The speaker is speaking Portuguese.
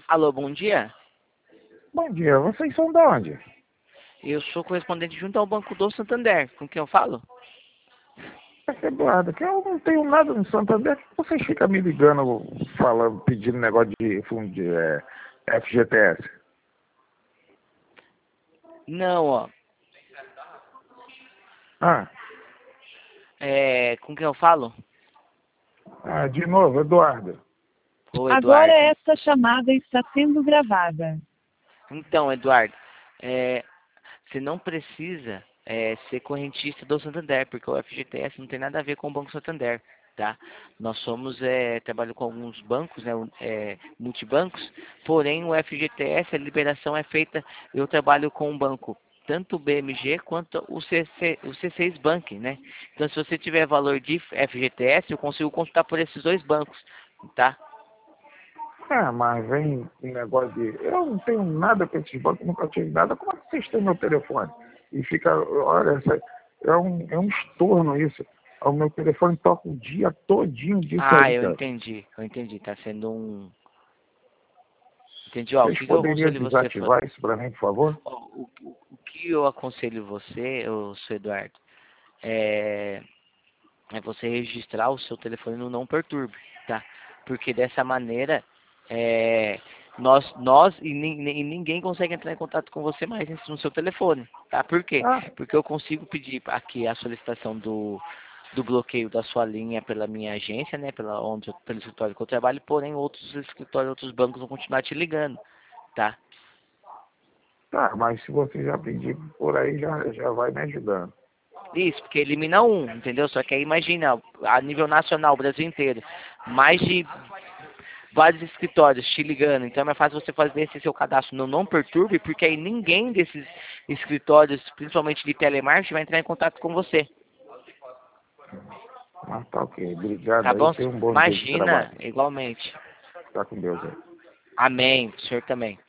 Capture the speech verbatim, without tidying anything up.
Alô, bom dia. Bom dia, vocês são de onde? Eu sou correspondente junto ao Banco do Santander. Com quem eu falo? É Eduardo, que eu não tenho nada no Santander, que vocês ficam me ligando, falando, pedindo negócio de fundo de é, F G T S. Não, ó. Ah, É, com quem eu falo? ah, de novo, Eduardo. Ô, Agora Eduardo. esta chamada está sendo gravada. Então, Eduardo, é, você não precisa é, ser correntista do Santander, porque o F G T S não tem nada a ver com o Banco Santander, tá? Nós somos, é, trabalho com alguns bancos, né, é, multibancos, porém o F G T S, a liberação é feita, eu trabalho com um banco, tanto o B M G quanto o, C C, o C seis Bank, né? Então, se você tiver valor de F G T S, eu consigo consultar por esses dois bancos, tá? Ah, mas vem um negócio de... Eu não tenho nada com esses bancos, nunca tive nada. Como é que vocês têm meu telefone? E fica... Olha, essa- é um, é um estorno isso. O meu telefone toca o dia todinho disso Ah, aí, eu cara. entendi, eu entendi, tá sendo um... Entendi, ó, o Vocês que que eu poderiam aconselho você a fazer? desativar isso para mim, por favor? Ó, O, o, o que eu aconselho você, ô, seu Eduardo, é, é você registrar o seu telefone no Não Perturbe, tá? Porque dessa maneira, é, nós, nós e, nin- e ninguém consegue entrar em contato com você mais no seu telefone, tá? Por quê? Ah, Porque eu consigo pedir aqui a solicitação do, do bloqueio da sua linha pela minha agência, né? Pela, onde, eu- pelo escritório que eu trabalho, porém outros escritórios, outros bancos vão continuar te ligando, tá? tá, mas se você já pedir por aí, já, já vai me ajudando. Isso, porque elimina um, entendeu? Só que aí imagina, a nível nacional, o Brasil inteiro, mais de vários escritórios te ligando. Então é mais fácil você fazer esse seu cadastro no Não Perturbe, porque aí ninguém desses escritórios, principalmente de telemarketing, vai entrar em contato com você. Mas tá ok, obrigado Tá aí, bom? tenha um bom dia de Imagina, trabalho. igualmente. Tá com Deus aí. Amém. O senhor também.